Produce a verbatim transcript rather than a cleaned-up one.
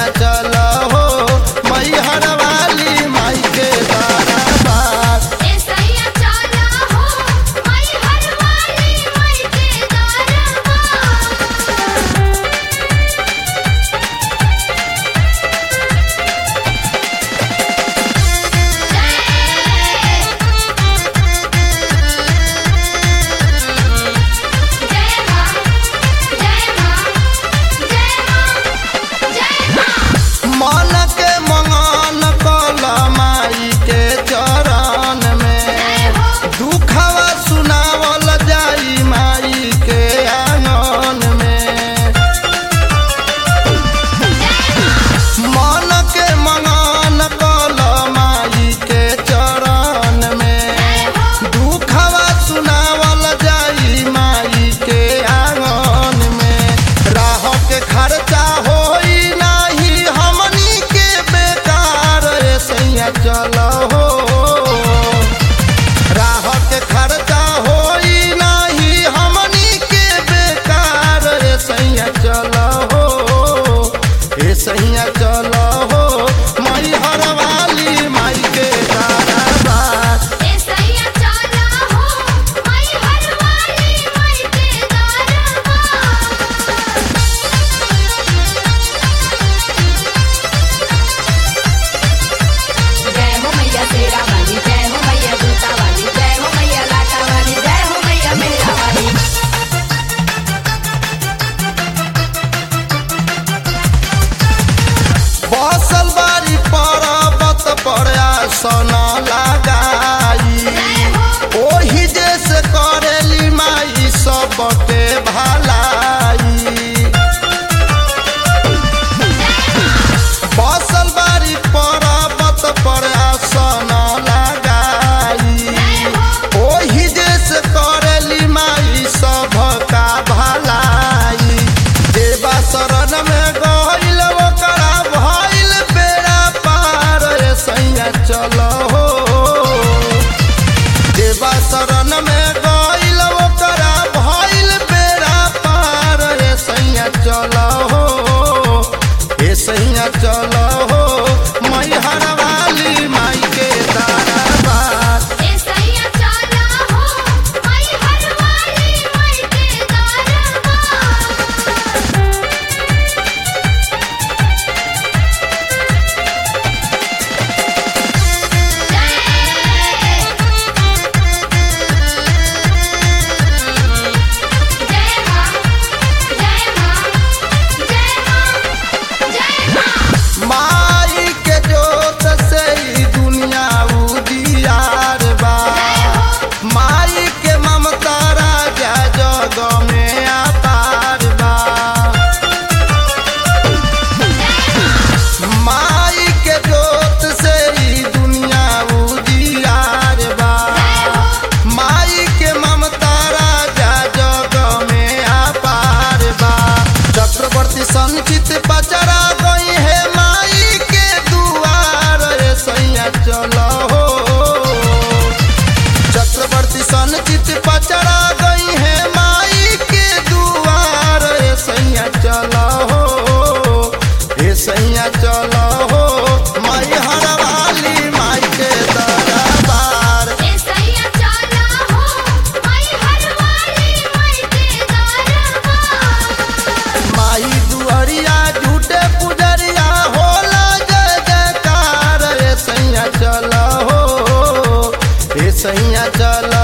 चल हो मैहर वाली माई के दरबार। ए सैया चला हो मैहर वाली माई के मन के मंगन कल माई के चरण में दुखवा सुनावल जाई माई के आंगन में। मन के मंगन कल माई के चरण में दुखवा सुनावल जाई माई के आंगन में। राह के खर्चा होई नाही हमनी के बेकार ए सैया चल हो। राह के खर्चा होई नाही हमनी के बेकार ए सैया चल हो। ए सैया चल हो मैहर वाली माई के दरबार। ए सैया चला हो मैहर वाली माई के दरबार। जय हो मैया शेरा वाली, जय हो मैया जूता वाली, जय हो मैया लाटा वाली, जय हो मैया मेहरा वाली। बसल बारी पर्वत पर आसन लगाई ओही जैसे करेली माई सबके भलाई। बसल बारी पर्वत पर आसन लगाई ओही जैसे करेली माई सबका भलाई। देवा शरण में गइल ओकरा भइल बेड़ा पार ए सैया चल हो। देवा शरण में गइल ओकरा भइल बेड़ा पार ए सैया चल हो। ए सैया चल हो मैहर वाली माई के दरबार। ए सैया चला हो मैहर वाली माई के दरबार। जय मां जय मां जय मां जय मां। माई के जोत से ई दुनिया उजियार बा। माई के ममता राजा जग में अपार बा। माई के जोत से ई दुनिया उजियार बा। माई के ममता राजा जग में अपार बा। चक्रवर्ती संचित पचरा गई है माई के दुआर ए सैया चल हो। चक्रवर्ती संचित पचरा गई है माई के दुआर ए सैया चल हो। ए सैया चल हो मैहर वाली माई के दरबार। ए सैया चला हो मैहर वाली माई के दरबार। माई दुअरिया झूठे पुजरिया होला जय जयकार ए सैया चल हो। ए सैया चल